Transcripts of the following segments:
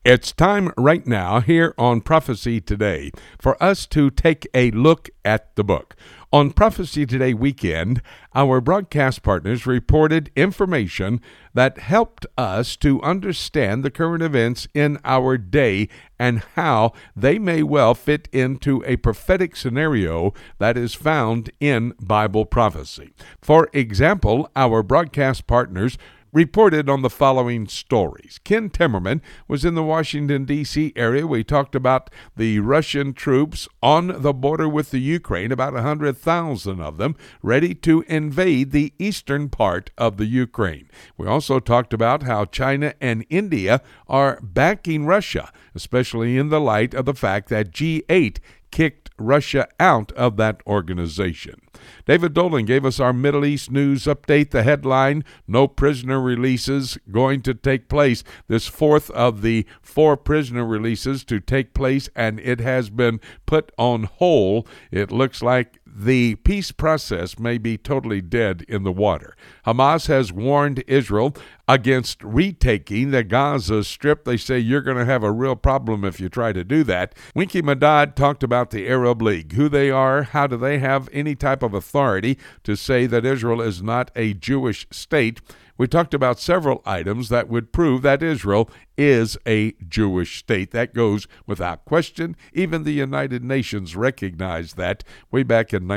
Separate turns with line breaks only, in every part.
It's time right now here on Prophecy Today for us to take a look at the book. On Prophecy Today weekend, our broadcast partners reported information that helped us to understand the current events in our day and how they may well fit into a prophetic scenario that is found in Bible prophecy. For example, our broadcast partners reported on the following stories. Ken Timmerman was in the Washington, D.C. area. We talked about the Russian troops on the border with the Ukraine, about 100,000 of them, ready to invade the eastern part of the Ukraine. We also talked about how China and India are backing Russia, especially in the light of the fact that G8 kicked Russia out of that organization. David Dolan gave us our Middle East news update. The headline, no prisoner releases going to take place. This fourth of the 4 prisoner releases to take place, and it has been put on hold. It looks like the peace process may be totally dead in the water. Hamas has warned Israel against retaking the Gaza Strip. They say you're going to have a real problem if you try to do that. Winky Madad talked about the Arab League, who they are, how do they have any type of authority to say that Israel is not a Jewish state. We talked about several items that would prove that Israel is a Jewish state. That goes without question. Even the United Nations recognized that way back in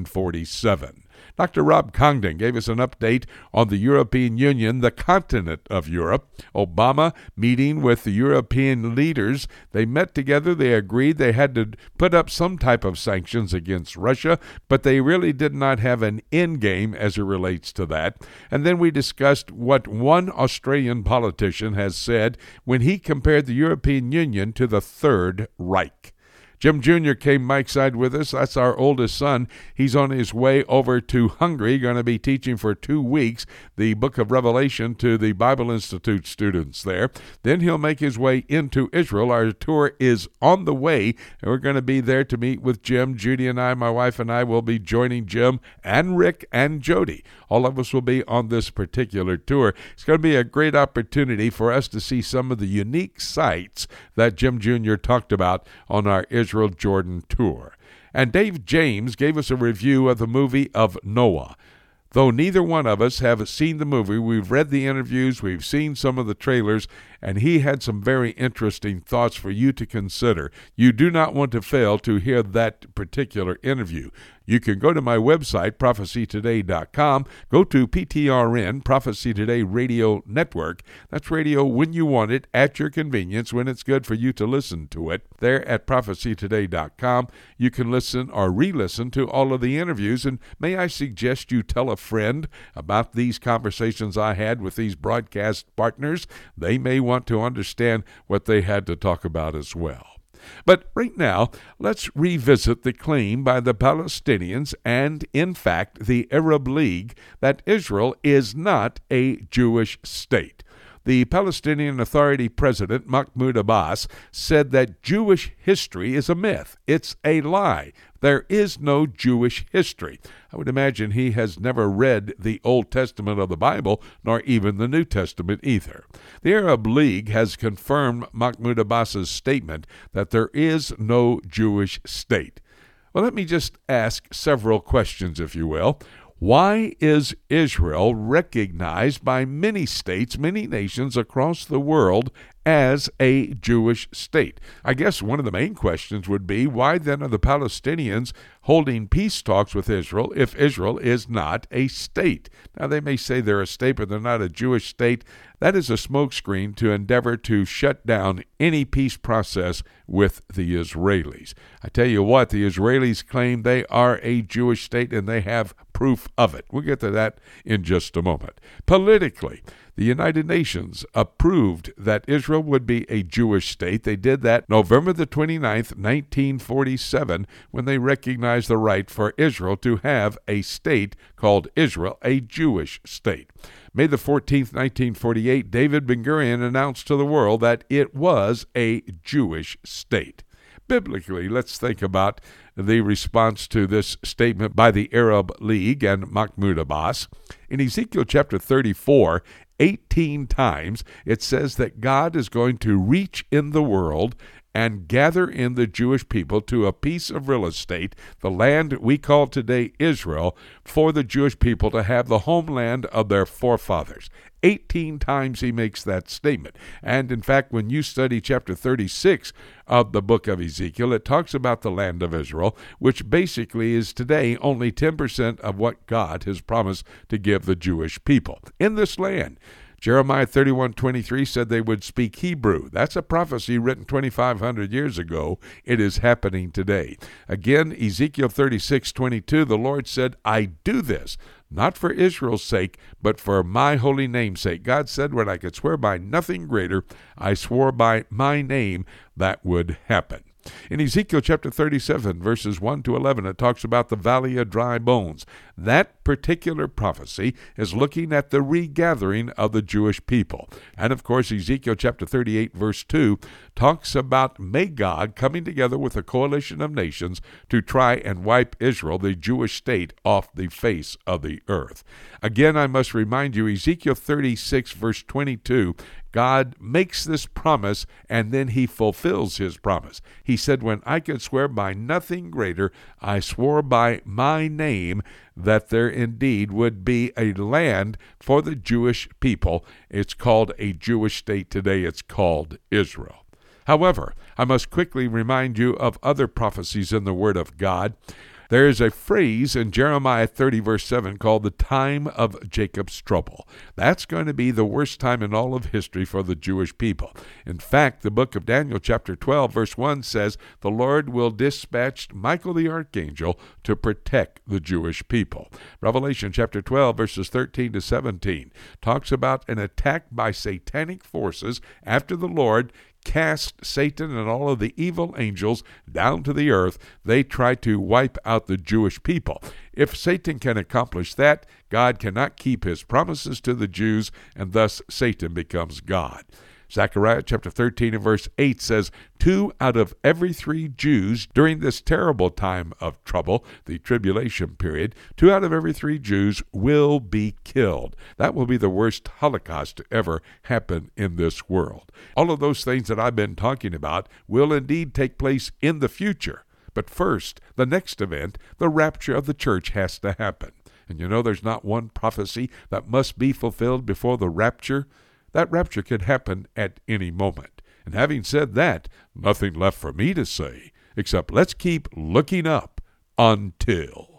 1947. Dr. Rob Congdon gave us an update on the European Union, the continent of Europe. Obama meeting with the European leaders. They met together. They agreed they had to put up some type of sanctions against Russia, but they really did not have an end game as it relates to that. And then we discussed what one Australian politician has said when he compared the European Union to the Third Reich. Jim Jr. came mic side with us. That's our oldest son. He's on his way over to Hungary, going to be teaching for 2 weeks the book of Revelation to the Bible Institute students there. Then he'll make his way into Israel. Our tour is on the way, and we're going to be there to meet with Jim. Judy and I, my wife and I, will be joining Jim and Rick and Jody. All of us will be on this particular tour. It's going to be a great opportunity for us to see some of the unique sights that Jim Jr. talked about on our Israel Jordan tour. And Dave James gave us a review of the movie of Noah. Though neither one of us have seen the movie, we've read the interviews, we've seen some of the trailers, and he had some very interesting thoughts for you to consider. You do not want to fail to hear that particular interview. You can go to my website, prophecytoday.com, go to PTRN, Prophecy Today Radio Network. That's radio when you want it, at your convenience, when it's good for you to listen to it. There at prophecytoday.com, you can listen or re-listen to all of the interviews, and may I suggest you tell a friend about these conversations I had with these broadcast partners. They may want to understand what they had to talk about as well. But right now, let's revisit the claim by the Palestinians and, in fact, the Arab League that Israel is not a Jewish state. The Palestinian Authority President, Mahmoud Abbas, said that Jewish history is a myth. It's a lie. There is no Jewish history. I would imagine he has never read the Old Testament of the Bible, nor even the New Testament either. The Arab League has confirmed Mahmoud Abbas's statement that there is no Jewish state. Well, let me just ask several questions, if you will. Why is Israel recognized by many states, many nations across the world as a Jewish state? I guess one of the main questions would be, why then are the Palestinians holding peace talks with Israel if Israel is not a state? Now, they may say they're a state, but they're not a Jewish state. That is a smokescreen to endeavor to shut down any peace process with the Israelis. I tell you what, the Israelis claim they are a Jewish state, and they have proof of it. We'll get to that in just a moment. Politically, the United Nations approved that Israel would be a Jewish state. They did that November the 29th, 1947, when they recognized the right for Israel to have a state called Israel, a Jewish state. May the 14th, 1948, David Ben-Gurion announced to the world that it was a Jewish state. Biblically, let's think about the response to this statement by the Arab League and Mahmoud Abbas. In Ezekiel chapter 34, 18 times it says that God is going to reach in the world and gather in the Jewish people to a piece of real estate, the land we call today Israel, for the Jewish people to have the homeland of their forefathers. 18 times he makes that statement. And in fact, when you study chapter 36 of the book of Ezekiel, it talks about the land of Israel, which basically is today only 10% of what God has promised to give the Jewish people. In this land, Jeremiah 31:23 said they would speak Hebrew. That's a prophecy written 2,500 years ago. It is happening today. Again, Ezekiel 36:22, the Lord said, I do this, not for Israel's sake, but for my holy name's sake. God said, when I could swear by nothing greater, I swore by my name that would happen. In Ezekiel chapter 37, verses 1 to 11, it talks about the valley of dry bones. That particular prophecy is looking at the regathering of the Jewish people. And of course, Ezekiel chapter 38, verse 2, talks about Magog coming together with a coalition of nations to try and wipe Israel, the Jewish state, off the face of the earth. Again, I must remind you, Ezekiel 36, verse 22, God makes this promise, and then he fulfills his promise. He said, when I could swear by nothing greater, I swore by my name that there indeed would be a land for the Jewish people. It's called a Jewish state today. It's called Israel. However, I must quickly remind you of other prophecies in the Word of God. There is a phrase in Jeremiah 30, verse 7, called the time of Jacob's trouble. That's going to be the worst time in all of history for the Jewish people. In fact, the book of Daniel, chapter 12, verse 1 says, the Lord will dispatch Michael the archangel to protect the Jewish people. Revelation chapter 12, verses 13 to 17, talks about an attack by satanic forces after the Lord cast Satan and all of the evil angels down to the earth. They try to wipe out the Jewish people. If Satan can accomplish that, God cannot keep his promises to the Jews, and thus Satan becomes God. Zechariah chapter 13 and verse 8 says, 2 out of every 3 Jews during this terrible time of trouble, the tribulation period, 2 out of every 3 Jews will be killed. That will be the worst Holocaust to ever happen in this world. All of those things that I've been talking about will indeed take place in the future. But first, the next event, the rapture of the church, has to happen. And you know there's not one prophecy that must be fulfilled before the rapture. That rapture could happen at any moment. And having said that, nothing left for me to say, except let's keep looking up until.